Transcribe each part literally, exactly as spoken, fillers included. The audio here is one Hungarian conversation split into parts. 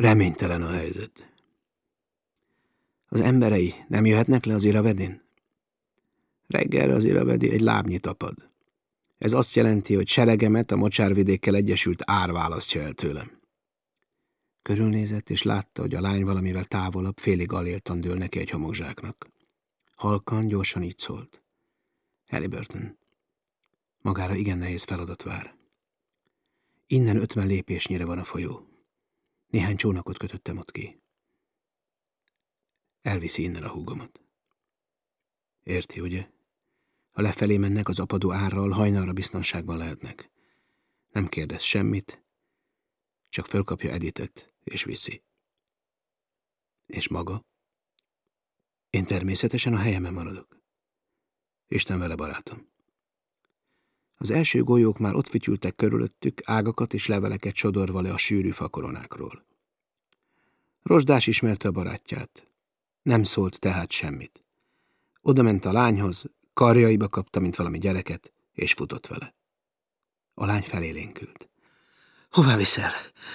Reménytelen a helyzet. Az emberei nem jöhetnek le az Iravedin? Reggelre az Iravedi egy lábnyi tapad. Ez azt jelenti, hogy seregemet a mocsárvidékkel egyesült ár választja el tőlem. Körülnézett, és látta, hogy a lány valamivel távolabb, félig aléltan dől neki egy homokzsáknak. Halkan, gyorsan így szólt. Halliburton. Magára igen nehéz feladat vár. Innen ötven lépésnyire van a folyó. Néhány csónakot kötöttem ott ki. Elviszi innen a húgomat. Érti, ugye? Ha lefelé mennek az apadó árral, hajnalra biztonságban lehetnek. Nem kérdez semmit, csak fölkapja Editet, és viszi. És maga? Én természetesen a helyemen maradok. Isten vele, barátom. Az első golyók már ott fütyültek körülöttük, ágakat és leveleket sodorva le a sűrű fakoronákról. Rozsdás ismerte a barátját. Nem szólt tehát semmit. Oda ment a lányhoz, karjaiba kapta, mint valami gyereket, és futott vele. A lány felélénkült. Hová viszel?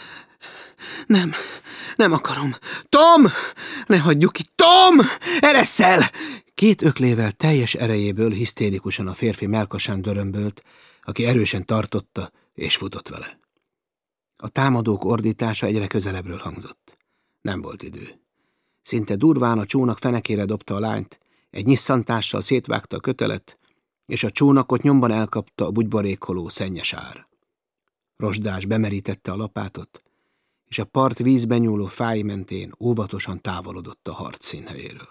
Nem, nem akarom. Tom! Ne hagyjuk ki! Tom! Ereszel! Két öklével teljes erejéből hisztérikusan a férfi mellkasán dörömbölt, aki erősen tartotta, és futott vele. A támadók ordítása egyre közelebbről hangzott. Nem volt idő. Szinte durván a csónak fenekére dobta a lányt, egy nyisszantással szétvágta a kötelet, és a csónakot nyomban elkapta a bugybarékoló szennyes ár. Rozsdás bemerítette a lapátot, és a part vízben nyúló fái mentén óvatosan távolodott a harc színhelyéről.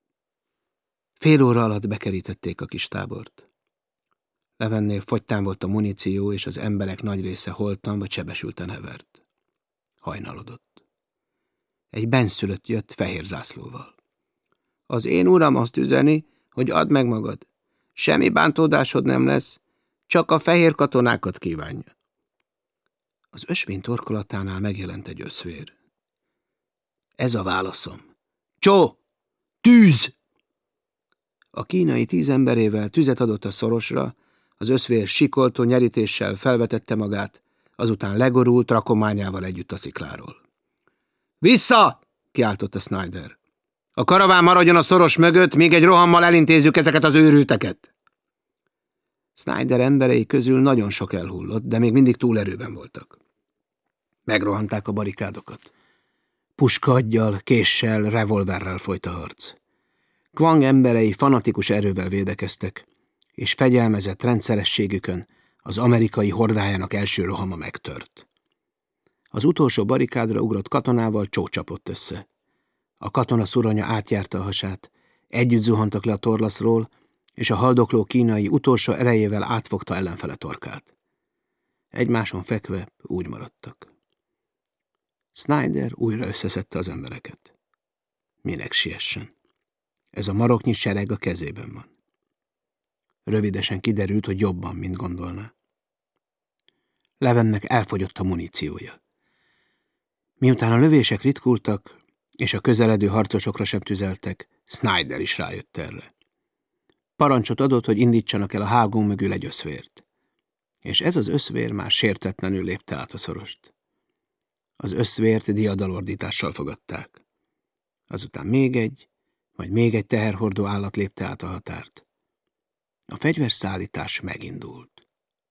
Fél óra alatt bekerítették a kis tábort. Levennél fogytán volt a muníció, és az emberek nagy része holtan vagy sebesülten hevert. Hajnalodott. Egy benszülött jött fehér zászlóval. Az én uram azt üzeni, hogy add meg magad. Semmi bántódásod nem lesz, csak a fehér katonákat kívánja. Az ösvény torkolatánál megjelent egy öszvér. Ez a válaszom. Csó! Tűz! A kínai tíz emberével tüzet adott a szorosra, az öszvér sikoltó nyerítéssel felvetette magát, azután legorult rakományával együtt a szikláról. Vissza! Kiáltotta Snyder. A karaván maradjon a szoros mögött, míg egy rohammal elintézzük ezeket az őrülteket. Snyder emberei közül nagyon sok elhullott, de még mindig túl erőben voltak. Megrohanták a barikádokat. Puskaggyal, késsel, revolverrel folyt a harc. Quang emberei fanatikus erővel védekeztek, és fegyelmezett rendszerességükön az amerikai hordájának első rohama megtört. Az utolsó barikádra ugrott katonával Csó csapott össze. A katona szuronya átjárta a hasát, együtt zuhantak le a torlaszról, és a haldokló kínai utolsó erejével átfogta ellenfele torkát. Egymáson fekve úgy maradtak. Snyder újra összeszedte az embereket. Minek siessen? Ez a maroknyi sereg a kezében van. Rövidesen kiderült, hogy jobban, mint gondolná. Levennek elfogyott a muníciója. Miután a lövések ritkultak, és a közeledő harcosokra sem tüzeltek, Snyder is rájött erre. Parancsot adott, hogy indítsanak el a hágón mögül egy öszvért. És ez az öszvér már sértetlenül lépte át a szorost. Az öszvért diadalordítással fogadták. Azután még egy, majd még egy teherhordó állat lépte át a határt. A fegyverszállítás megindult.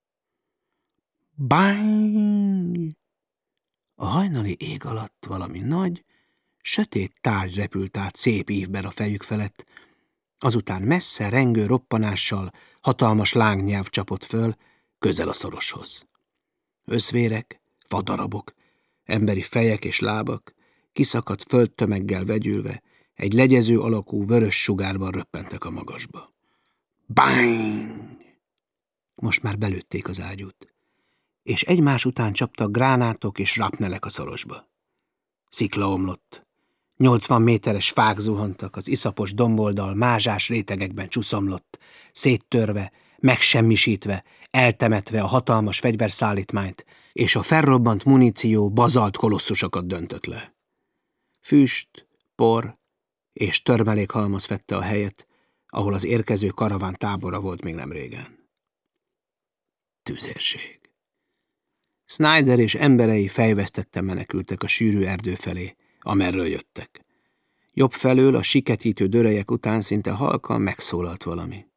Bány! A hajnali ég alatt valami nagy, sötét tárgy repült át szép ívben a fejük felett, azután messze rengő roppanással hatalmas lángnyelv csapott föl, közel a szoroshoz. Öszvérek, vadarabok, emberi fejek és lábak, kiszakadt földtömeggel vegyülve, egy legyező alakú vörös sugárban röppentek a magasba. Bány! Most már belőtték az ágyút, és egymás után csaptak gránátok és rapnelek a szorosba. Szikla omlott. Nyolcvan méteres fák zuhantak, az iszapos domboldal mázsás rétegekben csuszomlott, széttörve, megsemmisítve, eltemetve a hatalmas fegyverszállítmányt, és a felrobbant muníció bazalt kolosszusokat döntött le. Füst, por és törmelékhalmaz fette a helyet, ahol az érkező karaván tábora volt még nem régen. Tüzérség. Snyder és emberei fejvesztetten menekültek a sűrű erdő felé, amerről jöttek. Jobb felől a siketítő dörelyek után szinte halkan megszólalt valami.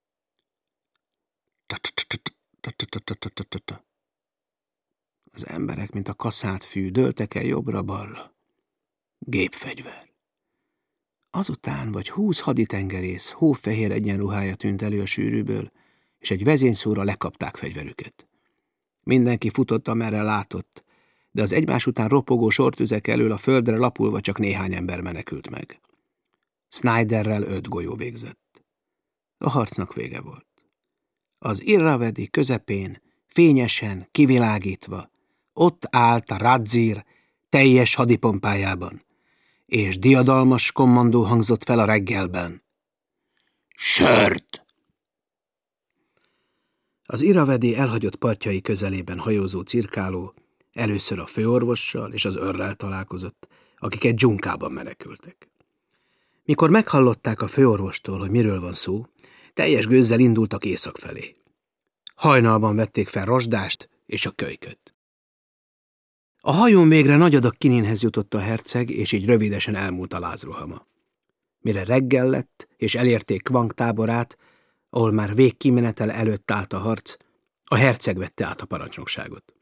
Az emberek, mint a kaszált fű, dőltek el jobbra-balra. Gépfegyver. Azután vagy húsz haditengerész hófehér egyenruhája tűnt elő a sűrűből, és egy vezényszóra lekapták fegyverüket. Mindenki futott, amerre látott, de az egymás után ropogó sortüzek elől a földre lapulva csak néhány ember menekült meg. Snyderrel öt golyó végzett. A harcnak vége volt. Az Irravedi közepén, fényesen, kivilágítva, ott állt a Radzir teljes hadipompájában, és diadalmas kommandó hangzott fel a reggelben. Sört! Az Irravedi elhagyott partjai közelében hajózó cirkáló először a főorvossal és az őrrel találkozott, akik egy dzsunkában menekültek. Mikor meghallották a főorvostól, hogy miről van szó, teljes gőzzel indultak észak felé. Hajnalban vették fel rozsdást és a kölyköt. A hajón végre nagy adag kininhez jutott a herceg, és így rövidesen elmúlt a lázrohama. Mire reggel lett, és elérték Kvang táborát, ahol már végkimenetele előtt állt a harc, a herceg vette át a parancsnokságot.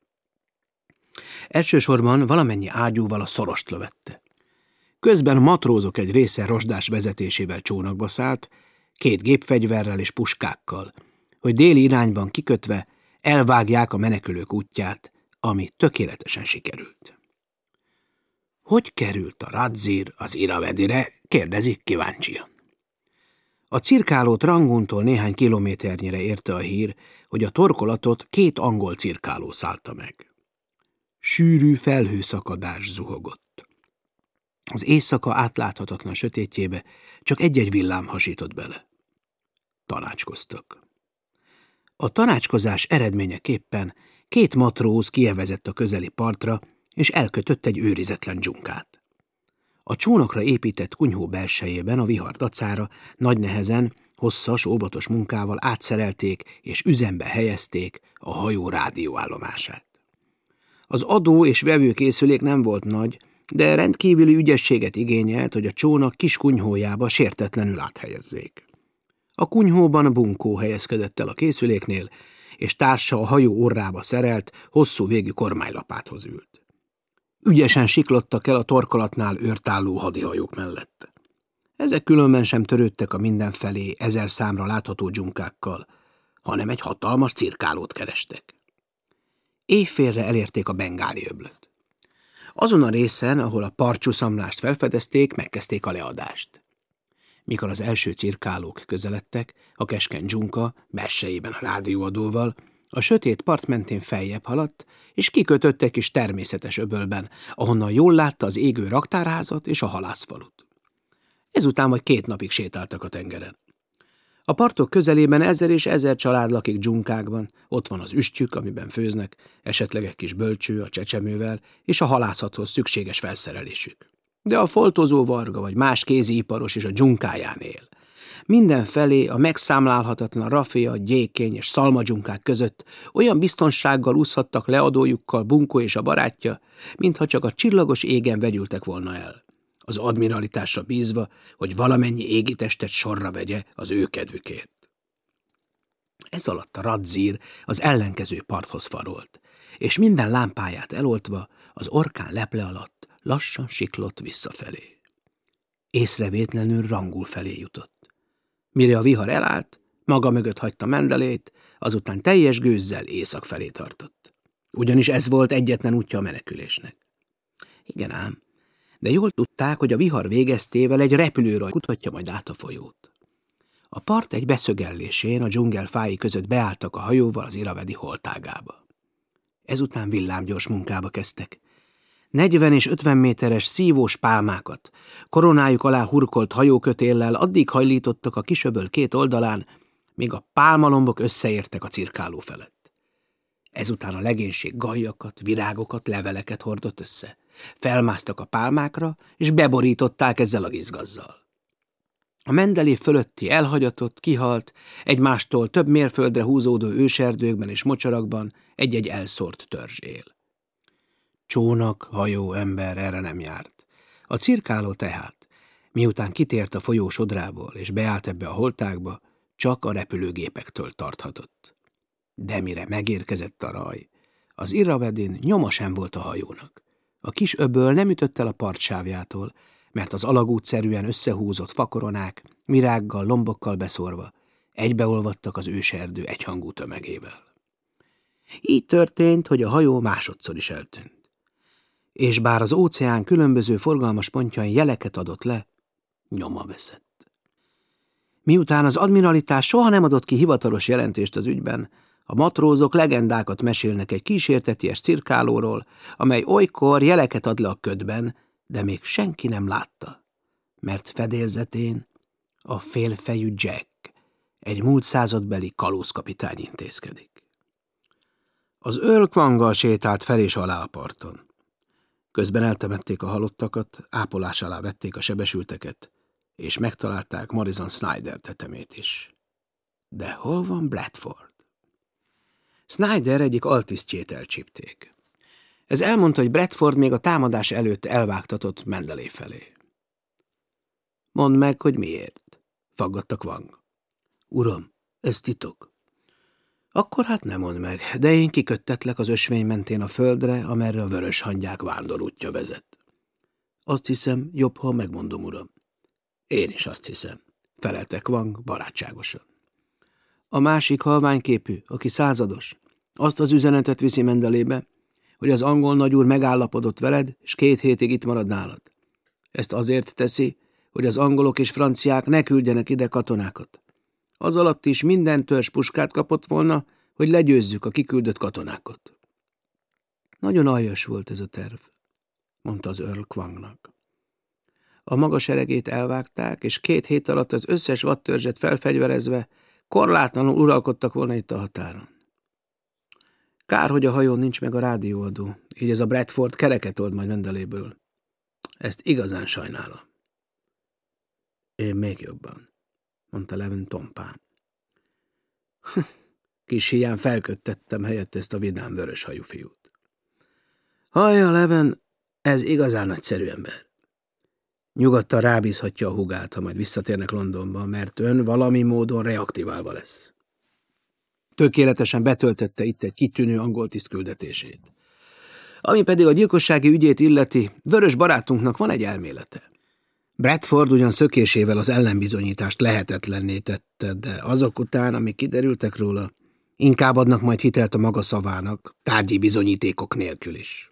Elsősorban valamennyi ágyúval a szorost lövette. Közben a matrózok egy része rozsdás vezetésével csónakba szállt, két gépfegyverrel és puskákkal, hogy déli irányban kikötve elvágják a menekülők útját, ami tökéletesen sikerült. Hogy került a Radzir az Irravedire? Kérdezik kíváncsian. A cirkálót Ranguntól néhány kilométernyire érte a hír, hogy a torkolatot két angol cirkáló szállta meg. Sűrű felhőszakadás zuhogott. Az éjszaka átláthatatlan sötétjébe csak egy-egy villám hasított bele. Tanácskoztak. A tanácskozás eredményeképpen két matróz kievezett a közeli partra, és elkötött egy őrizetlen dzsunkát. A csónakra épített kunyhó belsejében a vihar dacára nagy nehezen, hosszas, óvatos munkával átszerelték és üzembe helyezték a hajó rádióállomását. Az adó és vevőkészülék nem volt nagy, de rendkívüli ügyességet igényelt, hogy a csónak kis kunyhójába sértetlenül áthelyezzék. A kunyhóban bunkó helyezkedett el a készüléknél, és társa a hajó orrába szerelt, hosszú végű kormánylapáthoz ült. Ügyesen siklottak el a torkolatnál őrtálló hadihajók mellett. Ezek különben sem törődtek a mindenfelé ezer számra látható dzsunkákkal, hanem egy hatalmas cirkálót kerestek. Éjfélre elérték a Bengáli öblöt. Azon a részen, ahol a parcsúszamlást felfedezték, megkezdték a leadást. Mikor az első cirkálók közeledtek, a keskeny dzsunka, belsejében a rádióadóval, a sötét part mentén feljebb haladt, és kikötött egy kis természetes öbölben, ahonnan jól látta az égő raktárházat és a halászfalut. Ezután vagy két napig sétáltak a tengeren. A partok közelében ezer és ezer család lakik dzsunkákban, ott van az üstjük, amiben főznek, esetleg egy kis bölcső a csecsemővel, és a halászathoz szükséges felszerelésük. De a foltozó varga vagy más kéziiparos is a dzsunkáján él. Mindenfelé a megszámlálhatatlan rafia, gyékény és szalmadzsunkák között olyan biztonsággal úszhattak leadójukkal Bunkó és a barátja, mintha csak a csillagos égen vegyültek volna el, az admiralitásra bízva, hogy valamennyi égitestet sorra vegye az ő kedvükért. Ez alatt a Radzir az ellenkező parthoz farolt, és minden lámpáját eloltva az orkán leple alatt lassan siklott visszafelé. Észrevétlenül Rangul felé jutott. Mire a vihar elállt, maga mögött hagyta Mendelét, azután teljes gőzzel észak felé tartott. Ugyanis ez volt egyetlen útja a menekülésnek. Igen ám, de jól tudták, hogy a vihar végeztével egy repülőraj kutatja majd át a folyót. A part egy beszögellésén a dzsungel fái között beálltak a hajóval az Irravedi holtágába. Ezután villámgyors munkába kezdtek. negyven és ötven méteres szívós pálmákat, koronájuk alá hurkolt hajókötéllel addig hajlítottak a kisöböl két oldalán, míg a pálmalombok összeértek a cirkáló felett. Ezután a legénység gajjakat, virágokat, leveleket hordott össze. Felmásztak a pálmákra, és beborították ezzel a gizgazzal. A Mendeley fölötti elhagyatott, kihalt, egymástól több mérföldre húzódó őserdőkben és mocsarakban egy-egy elszórt törzs él. Csónak, hajó, ember erre nem járt. A cirkáló tehát, miután kitért a folyó sodrából és beállt ebbe a holtákba, csak a repülőgépektől tarthatott. De mire megérkezett a raj, az Irrawaddy-n nyoma sem volt a hajónak. A kis öböl nem ütött el a partsávjától, mert az alagútszerűen összehúzott fakoronák, virággal, lombokkal beszórva, egybeolvadtak az őserdő egyhangú tömegével. Így történt, hogy a hajó másodszor is eltűnt. És bár az óceán különböző forgalmas pontjain jeleket adott le, nyoma veszett. Miután az admiralitás soha nem adott ki hivatalos jelentést az ügyben, a matrózok legendákat mesélnek egy kísérteties cirkálóról, amely olykor jeleket ad le a ködben, de még senki nem látta, mert fedélzetén a félfejű Jack, egy múlt századbeli kalózkapitány intézkedik. Az Earl Quanggal sétált fel és alá a parton. Közben eltemették a halottakat, ápolás alá vették a sebesülteket, és megtalálták Morrison Snyder tetemét is. De hol van Bradford? Snyder egyik altisztjét elcsípték. Ez elmondta, hogy Bradford még a támadás előtt elvágtatott Mendeley felé. Mondd meg, hogy miért, faggatta Quang. Uram, ez titok. Akkor hát nem mondd meg, de én kiköttetlek az ösvény mentén a földre, amerre a vörös hangyák vándorútja vezet. Azt hiszem, jobb, ha megmondom, uram. Én is azt hiszem, felelte Quang barátságosan. A másik halványképű, aki százados, azt az üzenetet viszi Mendeleybe, hogy az angol nagyúr megállapodott veled, és két hétig itt marad nálad. Ezt azért teszi, hogy az angolok és franciák ne küldjenek ide katonákat. Az alatt is minden törzs puskát kapott volna, hogy legyőzzük a kiküldött katonákat. Nagyon aljas volt ez a terv, mondta az Earl Quangnak. A maga seregét elvágták, és két hét alatt az összes vadtörzset felfegyverezve korlátlanul uralkodtak volna itt a határon. Kár, hogy a hajón nincs meg a rádióadó, így ez a Bradford kereket old majd Mendeleyből. Ezt igazán sajnálom. Én még jobban, mondta Leven tompán. Kis híján felköttettem helyett ezt a vidám vörös hajú fiút. Hallja, Leven, ez igazán nagyszerű ember. Nyugodtan rábízhatja a hugát, ha majd visszatérnek Londonba, mert ön valami módon reaktiválva lesz. Tökéletesen betöltette itt egy kitűnő angol tiszt küldetését. Ami pedig a gyilkossági ügyét illeti, vörös barátunknak van egy elmélete. Bradford ugyan szökésével az ellenbizonyítást lehetetlenné tette, de azok után, amik kiderültek róla, inkább adnak majd hitelt a maga szavának, tárgyi bizonyítékok nélkül is.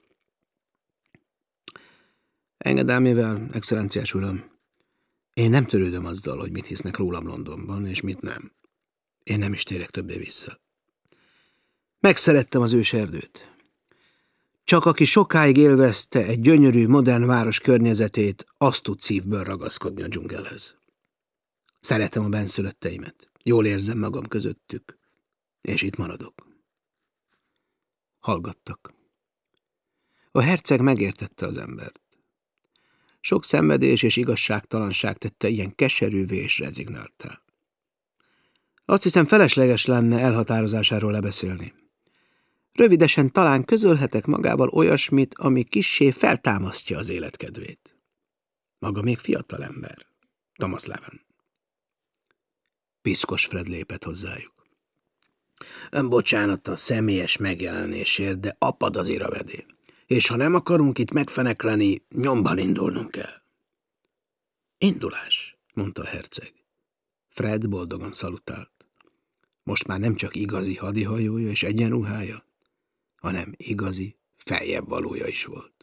Engedelmével, excellenciás uram, én nem törődöm azzal, hogy mit hisznek rólam Londonban, és mit nem. Én nem is térek többé vissza. Megszerettem az őserdőt. Csak aki sokáig élvezte egy gyönyörű, modern város környezetét, azt tud szívből ragaszkodni a dzsungelhez. Szeretem a benszülötteimet. Jól érzem magam közöttük, és itt maradok. Hallgattak. A herceg megértette az embert. Sok szenvedés és igazságtalanság tette ilyen keserűvé és rezignáltá. Azt hiszem, felesleges lenne elhatározásáról lebeszélni. Rövidesen talán közölhetek magával olyasmit, ami kissé feltámasztja az életkedvét. Maga még fiatal ember, Thomas Leven. Piszkos Fred lépett hozzájuk. Ön bocsánat a személyes megjelenésért, de apad az Irrawaddy, és ha nem akarunk itt megfenekleni, nyomban indulnunk kell. Indulás, mondta a herceg. Fred boldogan szalutált. Most már nem csak igazi hadihajója és egyenruhája, hanem igazi feljebb valója is volt.